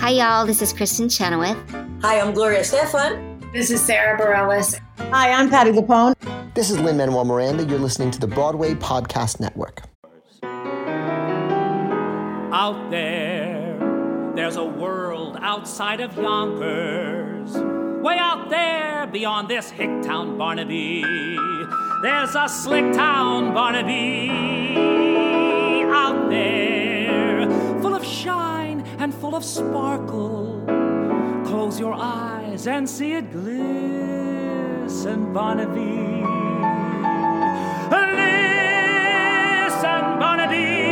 Hi, y'all. This is Kristen Chenoweth. Hi, I'm Gloria Estefan. This is Sarah Bareilles. Hi, I'm Patti LuPone. This is Lin-Manuel Miranda. You're listening to the Broadway Podcast Network. Out there's a world outside of Yonkers. Way out there beyond this hick town Barnaby. There's a slick town Barnaby. Out there, full of shine and full of sparkle. Close your eyes and see it glisten, Barnaby. Listen, Barnaby.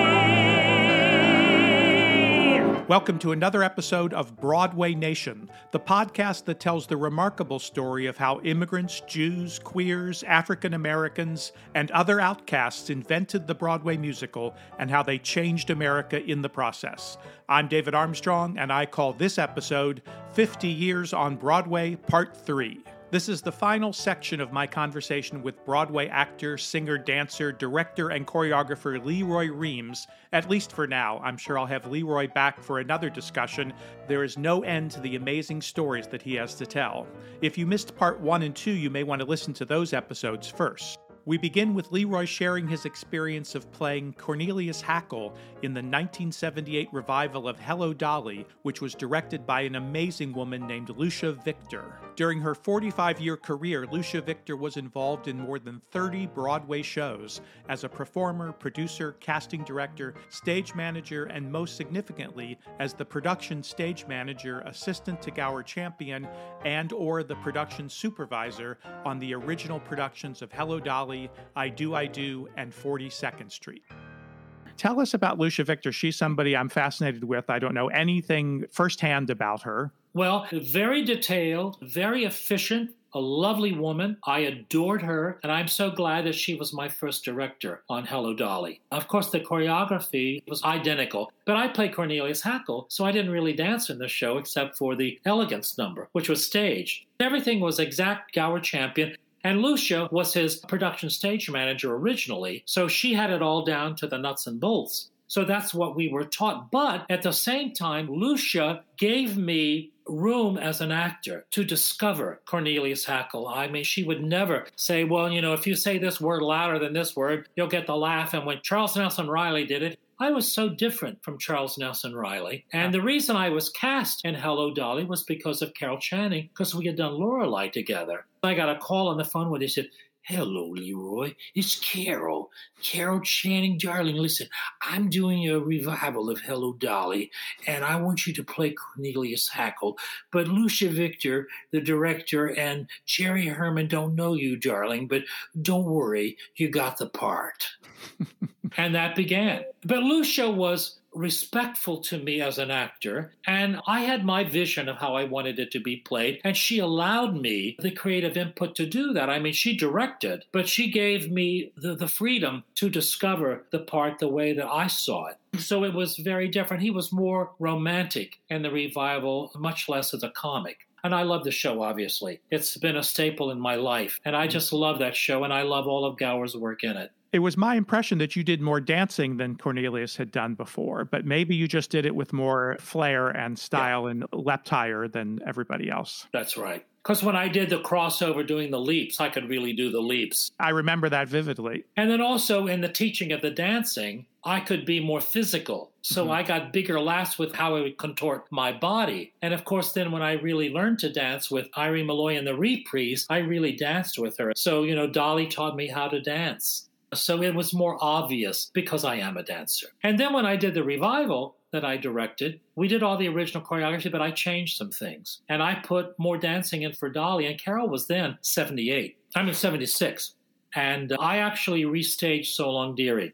Welcome to another episode of Broadway Nation, the podcast that tells the remarkable story of how immigrants, Jews, queers, African Americans, and other outcasts invented the Broadway musical and how they changed America in the process. I'm David Armstrong, and I call this episode 50 Years on Broadway, Part 3. This is the final section of my conversation with Broadway actor, singer, dancer, director, and choreographer Leroy Reams, at least for now. I'm sure I'll have Leroy back for another discussion. There is no end to the amazing stories that he has to tell. If you missed Part 1 and 2, you may want to listen to those episodes first. We begin with Leroy sharing his experience of playing Cornelius Hackl in the 1978 revival of Hello, Dolly, which was directed by an amazing woman named Lucia Victor. During her 45-year career, Lucia Victor was involved in more than 30 Broadway shows as a performer, producer, casting director, stage manager, and most significantly, as the production stage manager, assistant to Gower Champion, and/or the production supervisor on the original productions of Hello, Dolly, I Do, and 42nd Street. Tell us about Lucia Victor. She's somebody I'm fascinated with. I don't know anything firsthand about her. Well, very detailed, very efficient, a lovely woman. I adored her, and I'm so glad that she was my first director on Hello, Dolly. Of course, the choreography was identical, but I played Cornelius Hackl, so I didn't really dance in the show except for the Elegance number, which was staged. Everything was exact Gower Champion. And Lucia was his production stage manager originally, so she had it all down to the nuts and bolts. So that's what we were taught. But at the same time, Lucia gave me room as an actor to discover Cornelius Hackl. I mean, she would never say, well, if you say this word louder than this word, you'll get the laugh. And when Charles Nelson Riley did it, I was so different from Charles Nelson Riley. And the reason I was cast in Hello, Dolly was because of Carol Channing, because we had done Lorelei together. I got a call on the phone where they said, "Hello, Leroy. It's Carol. Carol Channing, darling. Listen, I'm doing a revival of Hello, Dolly, and I want you to play Cornelius Hackl. But Lucia Victor, the director, and Jerry Herman don't know you, darling, but don't worry, you got the part." And that began. But Lucia was respectful to me as an actor, and I had my vision of how I wanted it to be played, and she allowed me the creative input to do that. I mean, she directed, but she gave me the freedom to discover the part the way that I saw it. So it was very different. He was more romantic in the revival, much less as a comic. And I love the show, obviously. It's been a staple in my life, and I just love that show, and I love all of Gower's work in it. It was my impression that you did more dancing than Cornelius had done before, but maybe you just did it with more flair and style and leapt higher than everybody else. That's right. Because when I did the crossover doing the leaps, I could really do the leaps. I remember that vividly. And then also in the teaching of the dancing, I could be more physical. So I got bigger laughs with how I would contort my body. And of course, then when I really learned to dance with Irene Malloy in the reprise, I really danced with her. So, Dolly taught me how to dance. So it was more obvious because I am a dancer. And then when I did the revival that I directed, we did all the original choreography, but I changed some things. And I put more dancing in for Dolly. And Carol was then 76. And I actually restaged So Long Dearie.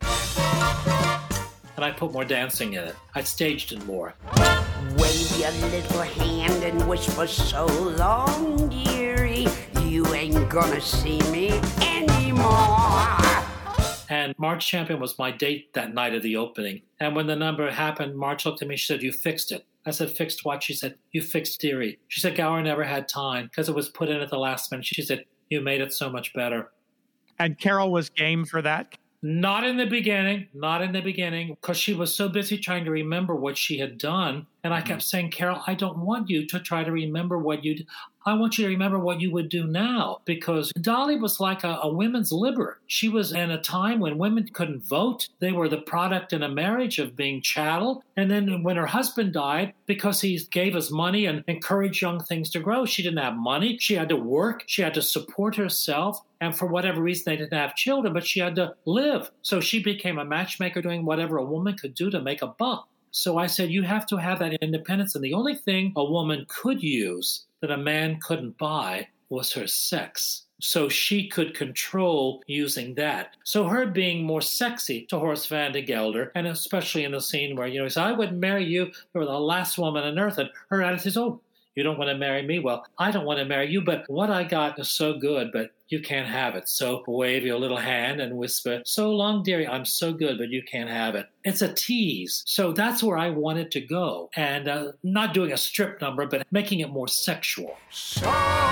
And I put more dancing in it. I staged it more. Wave your little hand and whisper so long, dearie. You ain't gonna see me anymore. And March Champion was my date that night of the opening. And when the number happened, March looked at me, she said, "You fixed it." I said, "Fixed what?" She said, "You fixed Dearie." She said, "Gower never had time because it was put in at the last minute." She said, "You made it so much better." And Carol was game for that? Not in the beginning, because she was so busy trying to remember what she had done. And I kept saying, Carol, I don't want you to try to remember what you did. I want you to remember what you would do now, because Dolly was like a women's liber. She was in a time when women couldn't vote. They were the product in a marriage of being chattel. And then when her husband died, because he gave us money and encouraged young things to grow, she didn't have money. She had to work. She had to support herself. And for whatever reason, they didn't have children, but she had to live. So she became a matchmaker, doing whatever a woman could do to make a buck. So I said, you have to have that independence. And the only thing a woman could use that a man couldn't buy was her sex. So she could control using that. So her being more sexy to Horace Van de Gelder, and especially in the scene where, he said, I wouldn't marry you. You were the last woman on earth. And her attitude is, oh, you don't want to marry me? Well, I don't want to marry you, but what I got is so good, but you can't have it. So wave your little hand and whisper, so long, dearie, I'm so good, but you can't have it. It's a tease. So that's where I wanted to go. And not doing a strip number, but making it more sexual. So,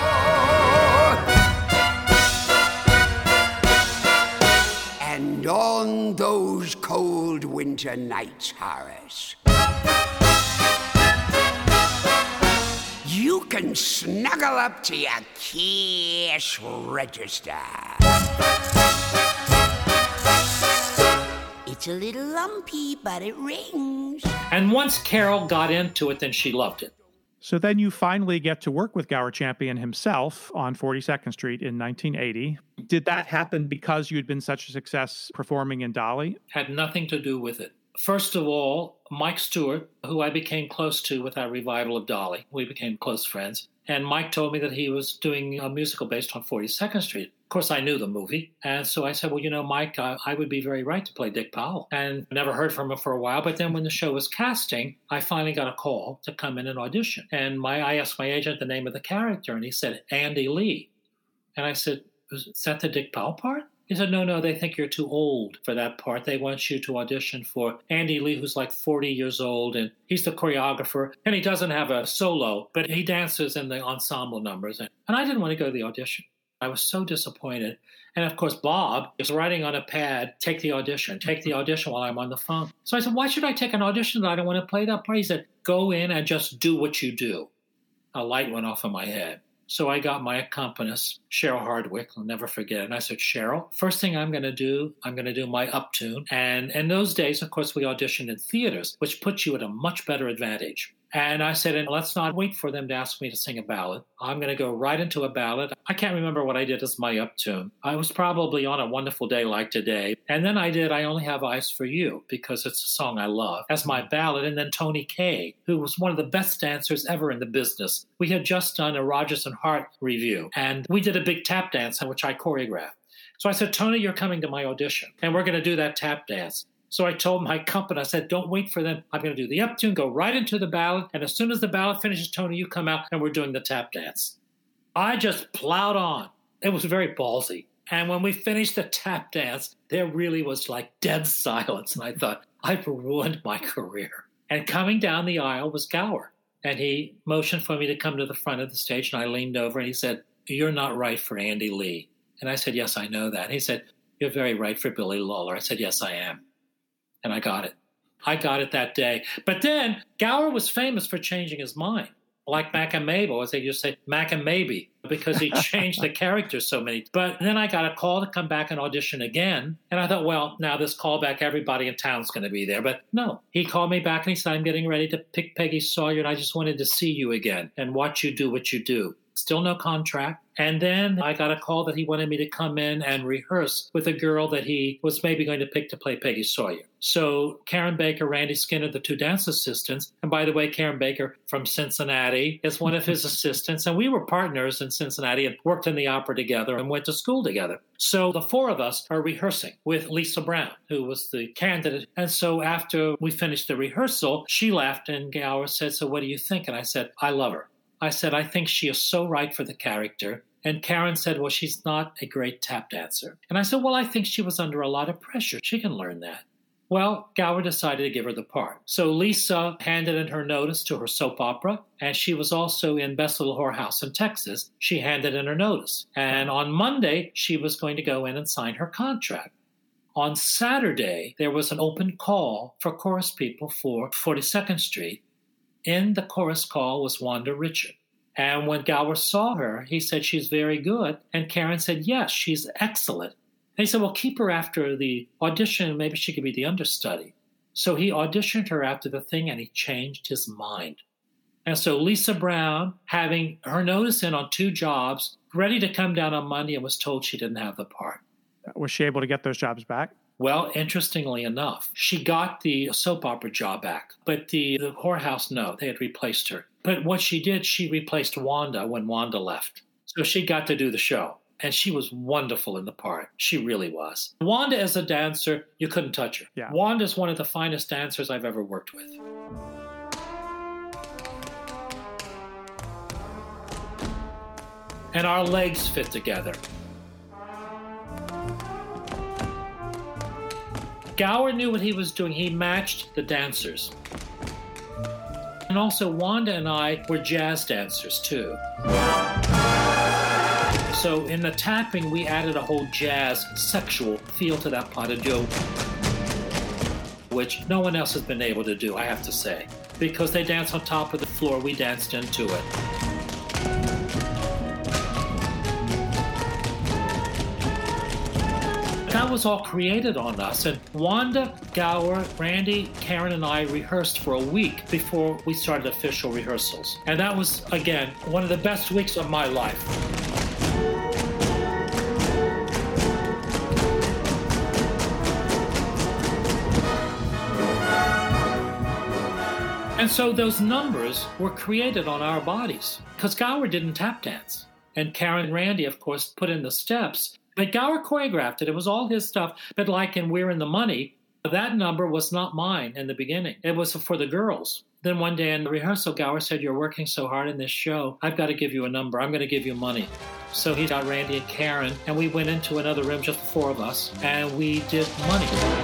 and on those cold winter nights, Horace, you can snuggle up to your cash register. It's a little lumpy, but it rings. And once Carol got into it, then she loved it. So then you finally get to work with Gower Champion himself on 42nd Street in 1980. Did that happen because you'd been such a success performing in Dolly? Had nothing to do with it. First of all, Mike Stewart, who I became close to with our revival of Dolly. We became close friends. And Mike told me that he was doing a musical based on 42nd Street. Of course, I knew the movie. And so I said, well, Mike, I would be very right to play Dick Powell. And never heard from him for a while. But then when the show was casting, I finally got a call to come in and audition. And I asked my agent the name of the character, and he said, Andy Lee. And I said, is that the Dick Powell part? He said, no, they think you're too old for that part. They want you to audition for Andy Lee, who's like 40 years old, and he's the choreographer, and he doesn't have a solo, but he dances in the ensemble numbers. And I didn't want to go to the audition. I was so disappointed. And of course, Bob is writing on a pad, take the audition while I'm on the phone. So I said, why should I take an audition that I don't want to play that part? He said, go in and just do what you do. A light went off in my head. So I got my accompanist, Cheryl Hardwick, I'll never forget it. And I said, Cheryl, first thing I'm going to do my uptune. And in those days, of course, we auditioned in theaters, which puts you at a much better advantage. And I said, and let's not wait for them to ask me to sing a ballad. I'm going to go right into a ballad. I can't remember what I did as my uptune. I was probably on A Wonderful Day Like Today. And then I did I Only Have Eyes for You, because it's a song I love, as my ballad. And then Tony Kaye, who was one of the best dancers ever in the business. We had just done a Rodgers and Hart review, and we did a big tap dance, which I choreographed. So I said, Tony, you're coming to my audition, and we're going to do that tap dance. So I told my company, I said, don't wait for them. I'm going to do the uptune, go right into the ballad. And as soon as the ballad finishes, Tony, you come out and we're doing the tap dance. I just plowed on. It was very ballsy. And when we finished the tap dance, there really was like dead silence. And I thought, I've ruined my career. And coming down the aisle was Gower. And he motioned for me to come to the front of the stage. And I leaned over and he said, you're not right for Andy Lee. And I said, yes, I know that. He said, you're very right for Billy Lawler. I said, yes, I am. And I got it. I got it that day. But then Gower was famous for changing his mind. Like Mac and Mabel, as they used to say, Mac and Maybe, because he changed the characters so many. But then I got a call to come back and audition again. And I thought, well, now this callback, everybody in town's going to be there. But no, he called me back and he said, I'm getting ready to pick Peggy Sawyer, and I just wanted to see you again and watch you do what you do. Still no contract. And then I got a call that he wanted me to come in and rehearse with a girl that he was maybe going to pick to play Peggy Sawyer. So Karen Baker, Randy Skinner, the two dance assistants, and by the way, Karen Baker from Cincinnati is one of his assistants. And we were partners in Cincinnati and worked in the opera together and went to school together. So the four of us are rehearsing with Lisa Brown, who was the candidate. And so after we finished the rehearsal, she left and Gower said, so what do you think? And I said, I love her. I said, I think she is so right for the character. And Karen said, well, she's not a great tap dancer. And I said, well, I think she was under a lot of pressure. She can learn that. Well, Gower decided to give her the part. So Lisa handed in her notice to her soap opera, and she was also in Best Little Whorehouse in Texas. She handed in her notice. And on Monday, she was going to go in and sign her contract. On Saturday, there was an open call for chorus people for 42nd Street. In the chorus call was Wanda Richard. And when Gower saw her, he said, she's very good. And Karen said, yes, she's excellent. And he said, well, keep her after the audition. Maybe she could be the understudy. So he auditioned her after the thing, and he changed his mind. And so Lisa Brown, having her notice in on 2 jobs, ready to come down on Monday, and was told she didn't have the part. Was she able to get those jobs back? Well, interestingly enough, she got the soap opera job back, but the whorehouse, no, they had replaced her. But what she did, she replaced Wanda when Wanda left. So she got to do the show, and she was wonderful in the part. She really was. Wanda as a dancer, you couldn't touch her. Yeah. Wanda's one of the finest dancers I've ever worked with. And our legs fit together. Gower knew what he was doing. He matched the dancers. And also Wanda and I were jazz dancers too. So in the tapping, we added a whole jazz sexual feel to that pas de deux, which no one else has been able to do, I have to say. Because they dance on top of the floor, we danced into it. That was all created on us. And Wanda, Gower, Randy, Karen, and I rehearsed for a week before we started official rehearsals. And that was, again, one of the best weeks of my life. And so those numbers were created on our bodies because Gower didn't tap dance. And Karen and Randy, of course, put in the steps. But Gower choreographed it. It was all his stuff. But like in We're in the Money, that number was not mine in the beginning. It was for the girls. Then one day in the rehearsal, Gower said, you're working so hard in this show, I've got to give you a number. I'm going to give you money. So he got Randy and Karen, and we went into another room, just the 4 of us, and we did Money.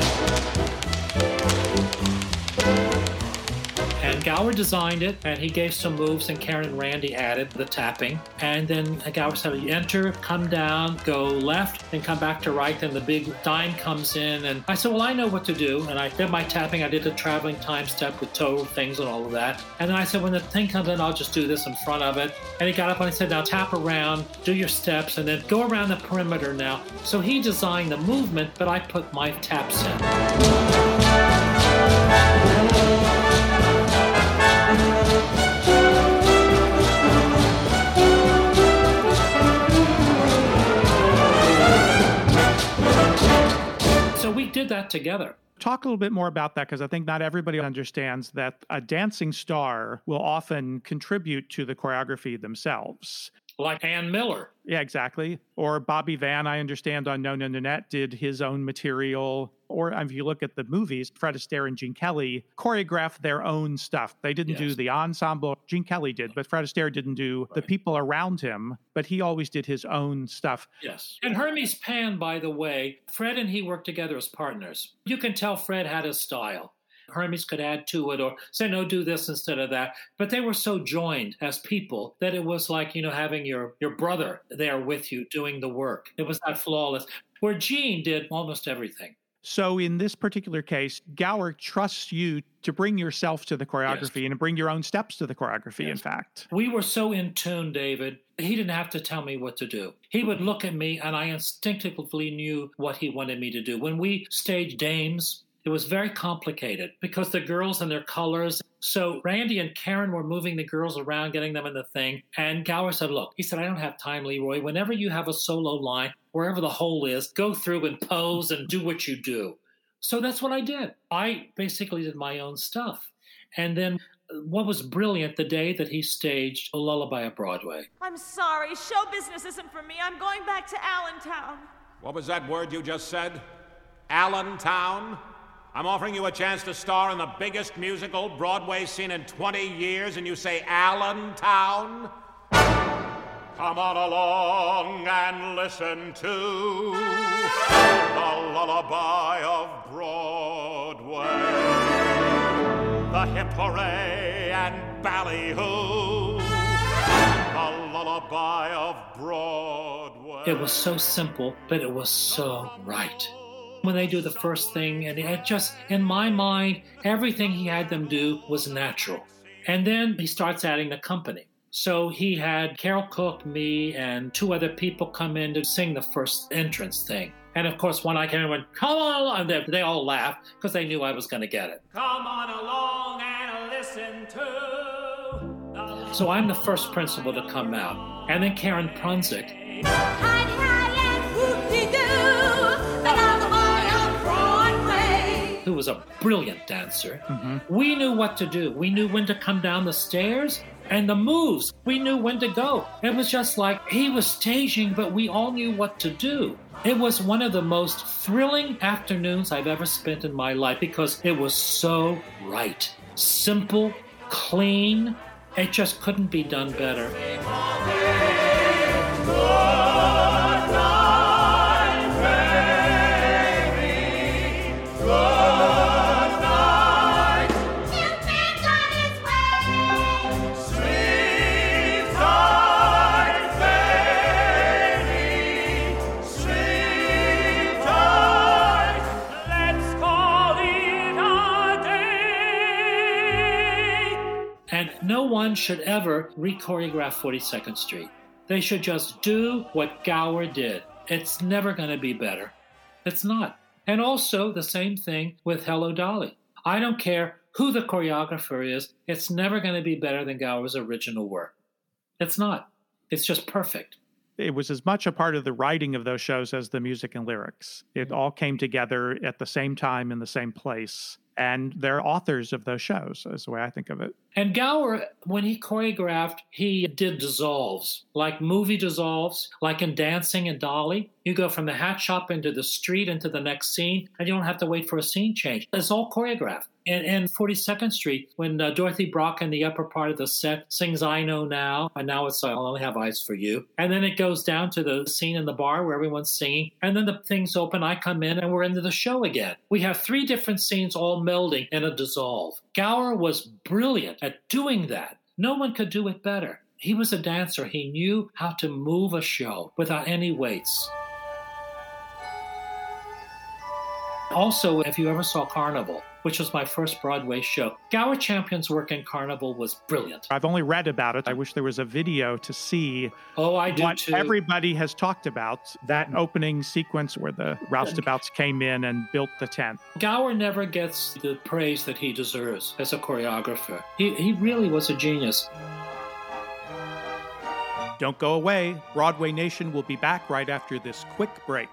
And Gower designed it, and he gave some moves, and Karen and Randy added the tapping. And then Gower said, you enter, come down, go left, and come back to right. Then the big dime comes in. And I said, well, I know what to do. And I did my tapping. I did the traveling time step with toe things and all of that. And then I said, when the thing comes in, I'll just do this in front of it. And he got up and he said, now tap around, do your steps, and then go around the perimeter now. So he designed the movement, but I put my taps in. So we did that together. Talk a little bit more about that, because I think not everybody understands that a dancing star will often contribute to the choreography themselves. Like Ann Miller. Yeah, exactly. Or Bobby Van, I understand, on No No Nanette did his own material. Or if you look at the movies, Fred Astaire and Gene Kelly choreographed their own stuff. They didn't do the ensemble. Gene Kelly did, but Fred Astaire didn't do the people around him, but he always did his own stuff. Yes. And Hermes Pan, by the way, Fred and he worked together as partners. You can tell Fred had his style. Hermes could add to it or say, no, do this instead of that. But they were so joined as people that it was like, having your brother there with you doing the work. It was that flawless. Where Gene did almost everything. So in this particular case, Gower trusts you to bring yourself to the choreography and bring your own steps to the choreography, in fact. We were so in tune, David. He didn't have to tell me what to do. He would look at me, and I instinctively knew what he wanted me to do. When we staged Dames, it was very complicated because the girls and their colors. So Randy and Karen were moving the girls around, getting them in the thing. And Gower said, look, he said, I don't have time, Leroy. Whenever you have a solo line, wherever the hole is, go through and pose and do what you do. So that's what I did. I basically did my own stuff. And then what was brilliant, the day that he staged A Lullaby at Broadway. I'm sorry. Show business isn't for me. I'm going back to Allentown. What was that word you just said? Allentown? I'm offering you a chance to star in the biggest musical Broadway's seen in 20 years, and you say Allentown? Come on along and listen to the lullaby of Broadway. The hip hooray and ballyhoo. The lullaby of Broadway. It was so simple, but it was so right. When they do the first thing, and it just, in my mind, everything he had them do was natural. And then he starts adding the company. So he had Carol Cook, me, and 2 other people come in to sing the first entrance thing. And of course, when I came in, went, come on along. They all laughed because they knew I was going to get it. Come on along and listen to. So I'm the first principal to come out. And then Karen Prunzik, who was a brilliant dancer. We knew what to do. We knew when to come down the stairs and the moves. We knew when to go. It was just like he was staging, but we all knew what to do. It was one of the most thrilling afternoons I've ever spent in my life because it was so right. Simple, clean. It just couldn't be done better. And no one should ever re-choreograph 42nd Street. They should just do what Gower did. It's never going to be better. It's not. And also the same thing with Hello, Dolly. I don't care who the choreographer is. It's never going to be better than Gower's original work. It's not. It's just perfect. It was as much a part of the writing of those shows as the music and lyrics. It all came together at the same time in the same place. And they're authors of those shows, is the way I think of it. And Gower, when he choreographed, he did dissolves, like movie dissolves, like in Dancing and Dolly. You go from the hat shop into the street into the next scene, and you don't have to wait for a scene change. It's all choreographed. And 42nd Street, when Dorothy Brock in the upper part of the set sings I Know Now, and now it's I'll Only Have Eyes for You. And then it goes down to the scene in the bar where everyone's singing. And then the things open, I come in, and we're into the show again. We have 3 different scenes all melding in a dissolve. Gower was brilliant at doing that. No one could do it better. He was a dancer. He knew how to move a show without any weights. Also, if you ever saw Carnival, which was my first Broadway show, Gower Champion's work in Carnival was brilliant. I've only read about it. I wish there was a video to see what too. Everybody has talked about, that opening sequence where the roustabouts came in and built the tent. Gower never gets the praise that he deserves as a choreographer. He really was a genius. Don't go away. Broadway Nation will be back right after this quick break.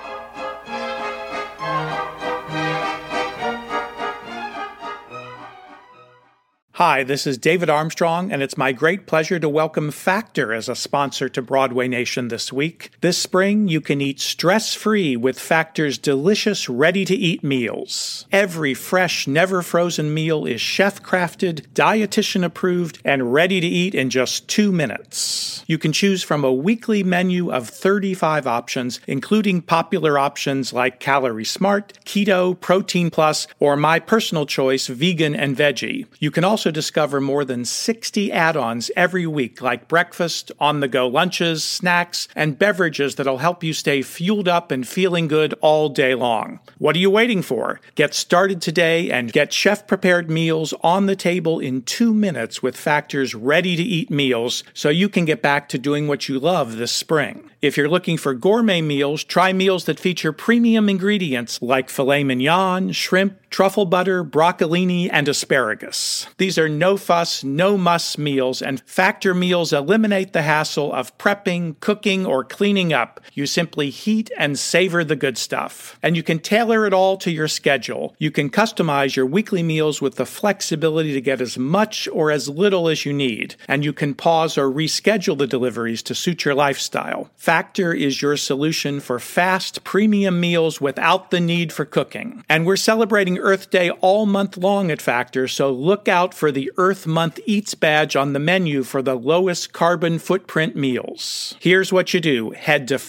Hi, this is David Armstrong, and it's my great pleasure to welcome Factor as a sponsor to Broadway Nation this week. This spring, you can eat stress-free with Factor's delicious, ready-to-eat meals. Every fresh, never-frozen meal is chef-crafted, dietitian-approved, and ready to eat in just 2 minutes. You can choose from a weekly menu of 35 options, including popular options like Calorie Smart, Keto, Protein Plus, or my personal choice, Vegan and Veggie. You can also discover more than 60 add-ons every week, like breakfast, on-the-go lunches, snacks, and beverages that'll help you stay fueled up and feeling good all day long. What are you waiting for? Get started today and get chef-prepared meals on the table in 2 minutes with Factor's ready-to-eat meals so you can get back to doing what you love this spring. If you're looking for gourmet meals, try meals that feature premium ingredients like filet mignon, shrimp, truffle butter, broccolini, and asparagus. These are no-fuss, no-muss meals, and Factor meals eliminate the hassle of prepping, cooking, or cleaning up. You simply heat and savor the good stuff. And you can tailor it all to your schedule. You can customize your weekly meals with the flexibility to get as much or as little as you need. And you can pause or reschedule the deliveries to suit your lifestyle. Factor is your solution for fast, premium meals without the need for cooking. And we're celebrating Earth Day all month long at Factor, so look out for the Earth Month Eats badge on the menu for the lowest carbon footprint meals. Here's what you do. Head to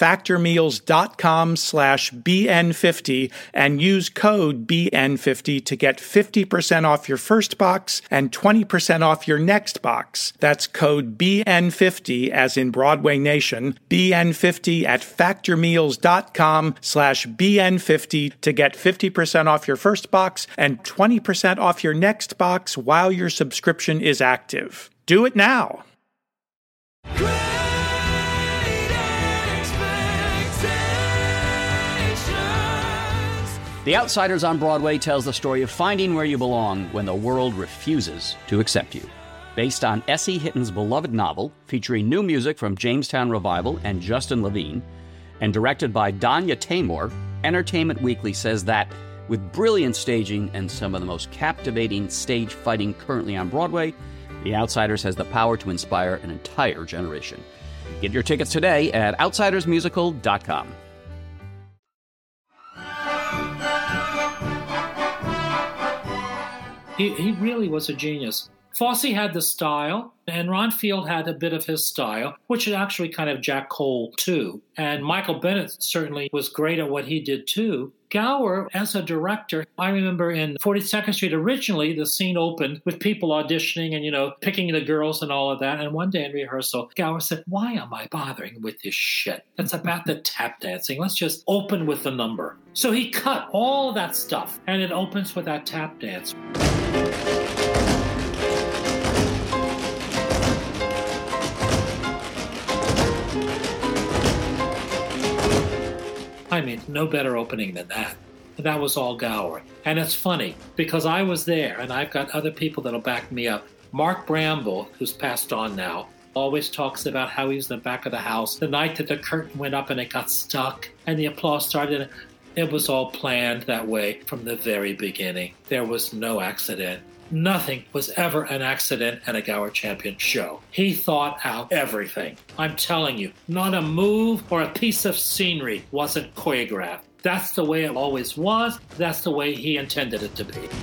factormeals.com/BN50 and use code BN50 to get 50% off your first box and 20% off your next box. That's code BN50 as in Broadway Nation, BN50 at factormeals.com/BN50 to get 50% off your first box box and 20% off your next box while your subscription is active. Do it now. The Outsiders on Broadway tells the story of finding where you belong when the world refuses to accept you. Based on S.E. Hitton's beloved novel, featuring new music from Jamestown Revival and Justin Levine, and directed by Danya Taymor, Entertainment Weekly says that, with brilliant staging and some of the most captivating stage fighting currently on Broadway, The Outsiders has the power to inspire an entire generation. Get your tickets today at outsidersmusical.com. He really was a genius. Fosse had the style, and Ron Field had a bit of his style, which is actually kind of Jack Cole, too. And Michael Bennett certainly was great at what he did, too. Gower, as a director, I remember in 42nd Street, originally the scene opened with people auditioning and, picking the girls and all of that. And one day in rehearsal, Gower said, "Why am I bothering with this shit? It's about the tap dancing. Let's just open with the number." So he cut all that stuff, and it opens with that tap dance. I mean, no better opening than that. That was all Gower. And it's funny, because I was there, and I've got other people that'll back me up. Mark Bramble, who's passed on now, always talks about how he was in the back of the house the night that the curtain went up and it got stuck, and the applause started. It was all planned that way from the very beginning. There was no accident. Nothing was ever an accident at a Gower Champion show. He thought out everything. I'm telling you, not a move or a piece of scenery wasn't choreographed. That's the way it always was. That's the way he intended it to be.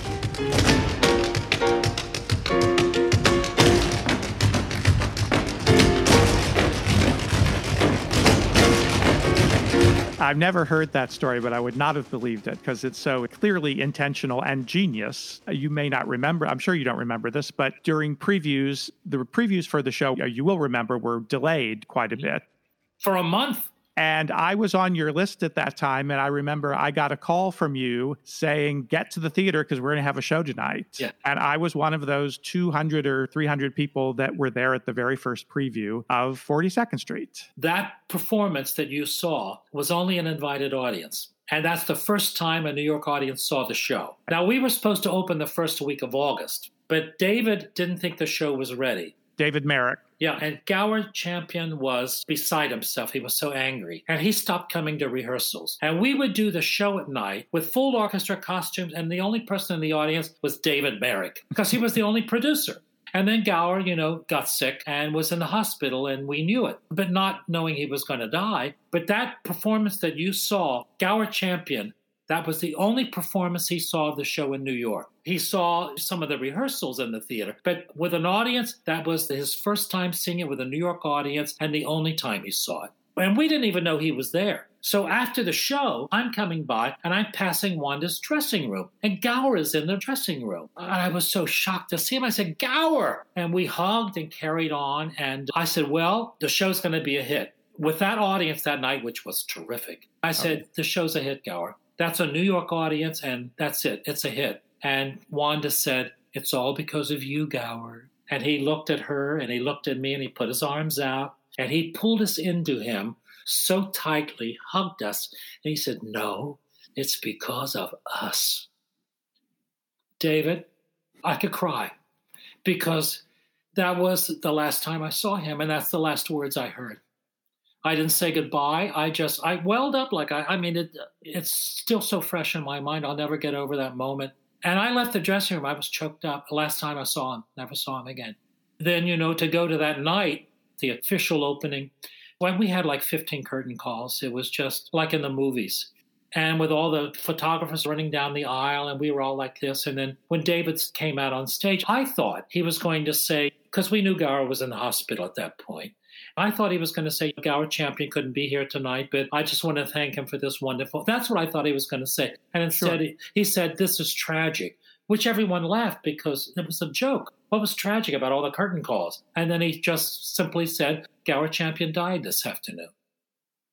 I've never heard that story, but I would not have believed it because it's so clearly intentional and genius. You may not remember, I'm sure you don't remember this, but during previews, the previews for the show, you will remember, were delayed quite a bit. For a month. And I was on your list at that time, and I remember I got a call from you saying, get to the theater because we're going to have a show tonight. Yeah. And I was one of those 200 or 300 people that were there at the very first preview of 42nd Street. That performance that you saw was only an invited audience. And that's the first time a New York audience saw the show. Now, we were supposed to open the first week of August, but David didn't think the show was ready. David Merrick. Yeah, and Gower Champion was beside himself. He was so angry. And he stopped coming to rehearsals. And we would do the show at night with full orchestra costumes, and the only person in the audience was David Merrick, because he was the only producer. And then Gower, got sick and was in the hospital, and we knew it, but not knowing he was going to die. But that performance that you saw, Gower Champion, that was the only performance he saw of the show in New York. He saw some of the rehearsals in the theater, but with an audience, that was his first time seeing it with a New York audience and the only time he saw it. And we didn't even know he was there. So after the show, I'm coming by and I'm passing Wanda's dressing room, and Gower is in the dressing room. And I was so shocked to see him. I said, "Gower!" And we hugged and carried on. And I said, well, the show's going to be a hit. With that audience that night, which was terrific, I said, the show's a hit, Gower. That's a New York audience, and that's it. It's a hit. And Wanda said, "It's all because of you, Gower." And he looked at her, and he looked at me, and he put his arms out, and he pulled us into him so tightly, hugged us, and he said, "No, it's because of us." David, I could cry, because that was the last time I saw him, and that's the last words I heard. I didn't say goodbye. I welled up it's still so fresh in my mind. I'll never get over that moment. And I left the dressing room. I was choked up. The last time I saw him, never saw him again. Then, to go to that night, the official opening, when we had like 15 curtain calls, it was just like in the movies. And with all the photographers running down the aisle, and we were all like this. And then when David came out on stage, I thought he was going to say, because we knew Gower was in the hospital at that point, I thought he was going to say, Gower Champion couldn't be here tonight, but I just want to thank him for this wonderful. That's what I thought he was going to say. And instead, he said, "This is tragic," which everyone laughed because it was a joke. What was tragic about all the curtain calls? And then he just simply said, "Gower Champion died this afternoon,"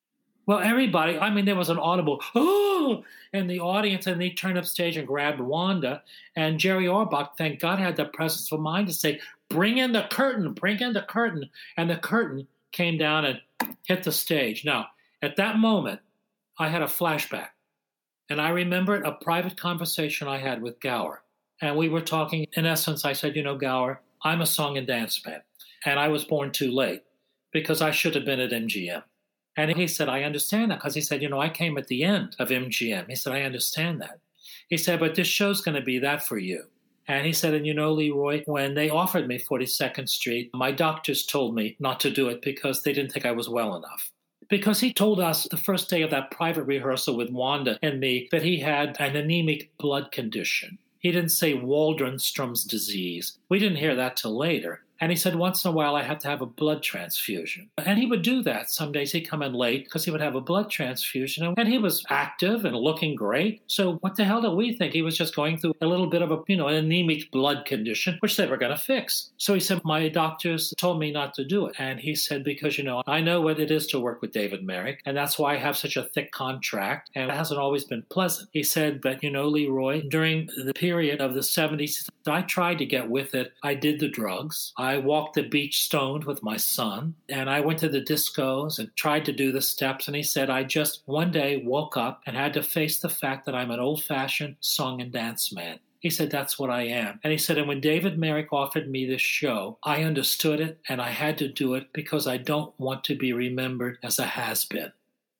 Well, everybody, I mean, there was an audible, oh, in the audience, and they turned up stage and grabbed Wanda. And Jerry Orbach, thank God, had the presence of mind to say, bring in the curtain, bring in the curtain. And the curtain came down and hit the stage. Now, at that moment, I had a flashback. And I remembered a private conversation I had with Gower. And we were talking, in essence, I said, Gower, I'm a song and dance man. And I was born too late because I should have been at MGM. And he said, I understand that, because he said, I came at the end of MGM. He said, I understand that. He said, but this show's going to be that for you. And he said, and Leroy, when they offered me 42nd Street, my doctors told me not to do it because they didn't think I was well enough. Because he told us the first day of that private rehearsal with Wanda and me that he had an anemic blood condition. He didn't say Waldenstrom's disease. We didn't hear that till later. And he said once in a while I had to have a blood transfusion. And he would do that. Some days he'd come in late because he would have a blood transfusion. And he was active and looking great. So what the hell did we think? He was just going through a little bit of an anemic blood condition, which they were going to fix. So he said, my doctors told me not to do it. And he said, because, I know what it is to work with David Merrick. And that's why I have such a thick contract. And it hasn't always been pleasant. He said, but, Leroy, during the period of the 70s, I tried to get with it. I did the drugs. I walked the beach stoned with my son, and I went to the discos and tried to do the steps. And he said, I just one day woke up and had to face the fact that I'm an old-fashioned song and dance man. He said, that's what I am. And he said, and when David Merrick offered me this show, I understood it, and I had to do it because I don't want to be remembered as a has-been.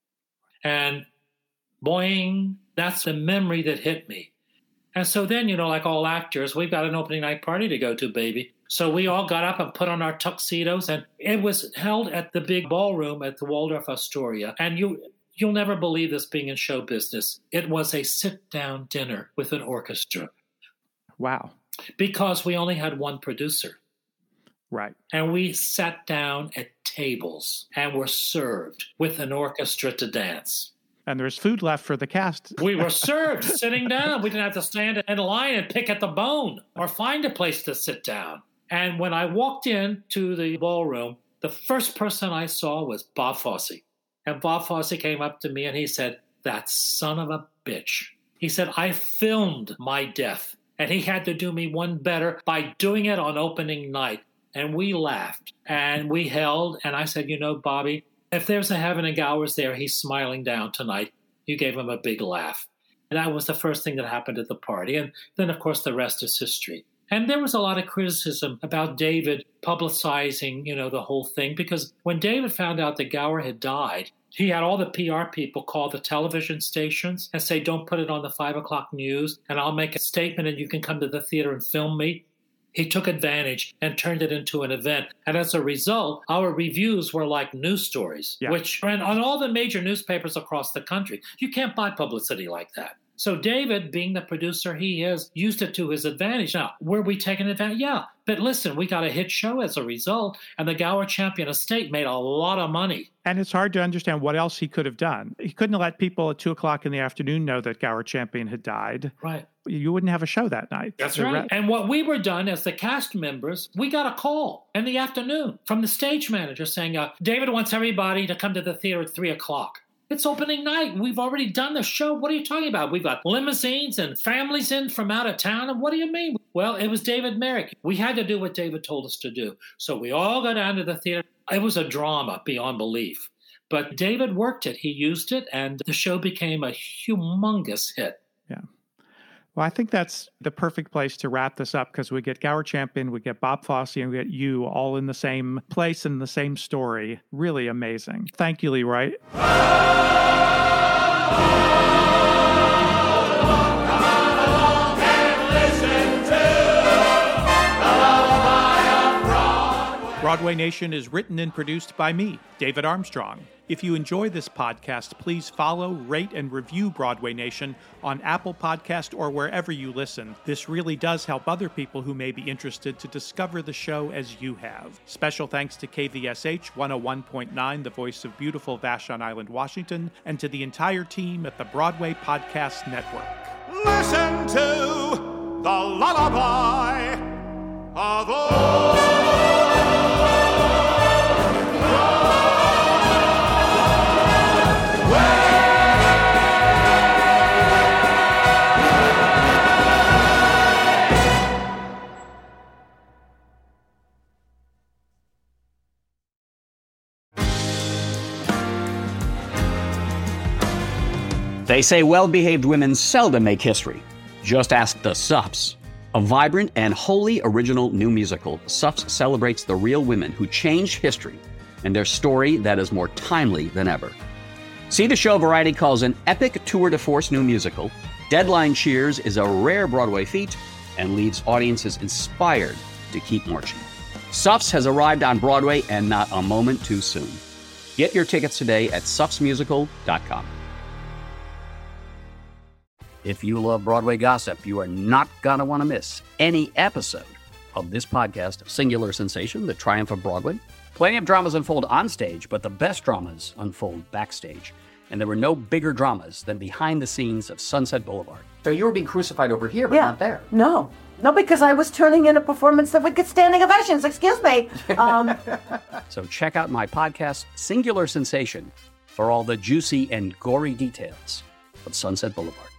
And boing, that's the memory that hit me. And so then, like all actors, we've got an opening night party to go to, baby. So we all got up and put on our tuxedos, and it was held at the big ballroom at the Waldorf Astoria. And you'll never believe this being in show business. It was a sit-down dinner with an orchestra. Wow. Because we only had one producer. Right. And we sat down at tables and were served with an orchestra to dance. And there's food left for the cast. We were served sitting down. We didn't have to stand in a line and pick at the bone or find a place to sit down. And when I walked into the ballroom, the first person I saw was Bob Fosse. And Bob Fosse came up to me and he said, that son of a bitch. He said, I filmed my death. And he had to do me one better by doing it on opening night. And we laughed and we held. And I said, Bobby, if there's a heaven and Gower's there, he's smiling down tonight. You gave him a big laugh. And that was the first thing that happened at the party. And then, of course, the rest is history. And there was a lot of criticism about David publicizing, the whole thing, because when David found out that Gower had died, he had all the PR people call the television stations and say, don't put it on the 5 o'clock news, and I'll make a statement and you can come to the theater and film me. He took advantage and turned it into an event. And as a result, our reviews were like news stories, which ran on all the major newspapers across the country. You can't buy publicity like that. So David, being the producer he is, used it to his advantage. Now, were we taking advantage? Yeah. But listen, we got a hit show as a result, and the Gower Champion Estate made a lot of money. And it's hard to understand what else he could have done. He couldn't have let people at 2 o'clock in the afternoon know that Gower Champion had died. Right. You wouldn't have a show that night. That's right. And what we were done as the cast members, we got a call in the afternoon from the stage manager saying, David wants everybody to come to the theater at 3 o'clock. It's opening night. We've already done the show. What are you talking about? We've got limousines and families in from out of town. And what do you mean? Well, it was David Merrick. We had to do what David told us to do. So we all got down to the theater. It was a drama beyond belief. But David worked it. He used it, and the show became a humongous hit. Yeah. Well, I think that's the perfect place to wrap this up, because we get Gower Champion, we get Bob Fosse, and we get you all in the same place and the same story. Really amazing. Thank you, Leroy. Broadway Nation is written and produced by me, David Armstrong. If you enjoy this podcast, please follow, rate, and review Broadway Nation on Apple Podcast or wherever you listen. This really does help other people who may be interested to discover the show as you have. Special thanks to KVSH 101.9, the voice of beautiful Vashon Island, Washington, and to the entire team at the Broadway Podcast Network. Listen to the lullaby of old. They say well-behaved women seldom make history. Just ask the Suffs. A vibrant and wholly original new musical, Suffs celebrates the real women who changed history and their story that is more timely than ever. See the show Variety calls an epic tour de force new musical. Deadline cheers is a rare Broadway feat and leaves audiences inspired to keep marching. Suffs has arrived on Broadway and not a moment too soon. Get your tickets today at suffsmusical.com. If you love Broadway gossip, you are not going to want to miss any episode of this podcast, Singular Sensation, The Triumph of Broadway. Plenty of dramas unfold on stage, but the best dramas unfold backstage. And there were no bigger dramas than behind the scenes of Sunset Boulevard. So you were being crucified over here, but not there. No, because I was turning in a performance that would get standing ovations. Excuse me. So check out my podcast, Singular Sensation, for all the juicy and gory details of Sunset Boulevard.